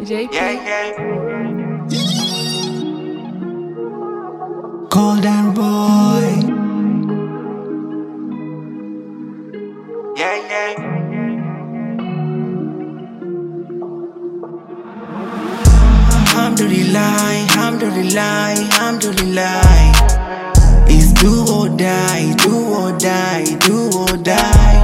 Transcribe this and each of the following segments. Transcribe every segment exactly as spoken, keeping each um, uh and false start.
J P. Yeah, yeah. Golden boy. Yeah, yeah. Alhamdulillah, alhamdulillah, alhamdulillah. It's do or die, do or die, do or die.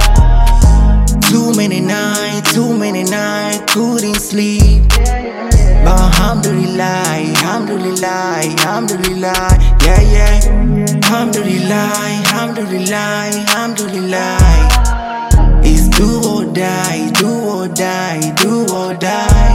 Too many nights, too many nights, couldn't sleep. But alhamdulillah, alhamdulillah, alhamdulillah, yeah, yeah. Alhamdulillah, alhamdulillah, alhamdulillah. It's do or die, do or die, do or die.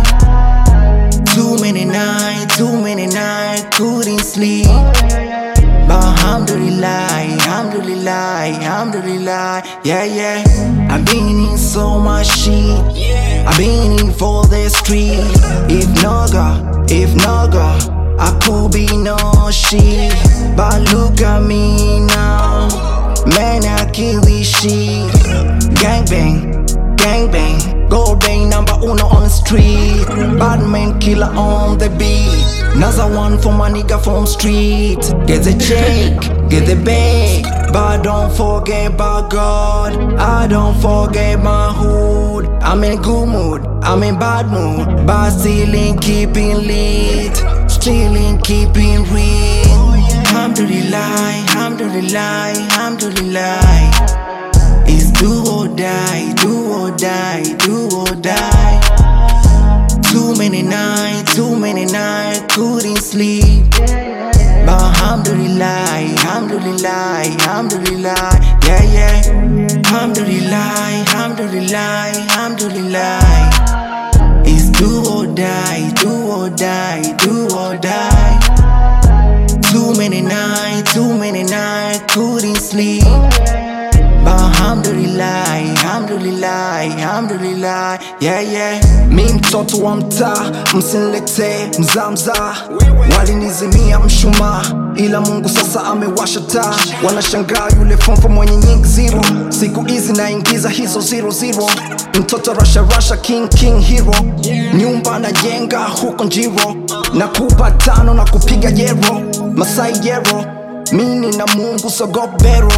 Too many nights, too many nights, couldn't sleep. But alhamdulillah, alhamdulillah, alhamdulillah, yeah, yeah. I've been in so much shit. I've been in for the street. If Naga, if Naga, I could be no shit. But look at me now, man, I kill this shit. Gangbang, gangbang, gold bang number uno on the street. Badman killer on the beat. Another one for my nigga from street. Get the check, get the bag, but don't forget about God. I don't forget my hood. I'm in good mood, I'm in bad mood, but still in keeping lit, still in keeping real. Alhamdulillah, alhamdulillah, alhamdulillah. It's do or die, do or die, do or die. Too many nights, too many nights, couldn't sleep. But alhamdulillah, alhamdulillah, alhamdulillah, yeah, yeah. Alhamdulillah, alhamdulillah, alhamdulillah. It's do or die, do or die, do or die. Too many nights, too many nights, couldn't sleep. But alhamdulillah, alhamdulillah, alhamdulillah, yeah, yeah. Mi mtoto wa mtaa, msinilete mzamza. Walinizimia mshumaa, ila Mungu sasa amewasha taa. Wanashangaa yule fomfo mwenye nyingi zero. Siku hizi naingiza hizo zero zero. Mtoto rasha rasha, king king hero. Nyumba na jenga huko Njiro, na kupa tano na kupiga yero. Masai yero, mini na Mungu sogopero.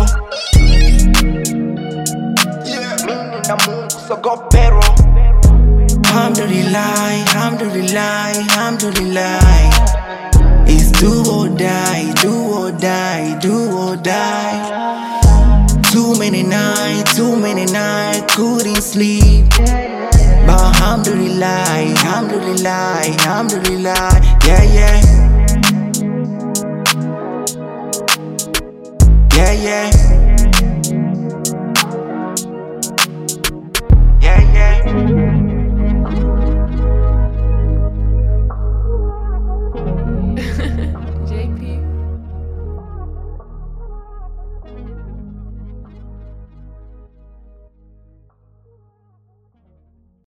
Na Mungu sogopero. Alhamdulillah, alhamdulillah, alhamdulillah. It's do or die, do or die, do or die. Too many nights, too many nights, couldn't sleep. But alhamdulillah, alhamdulillah, alhamdulillah, yeah, yeah.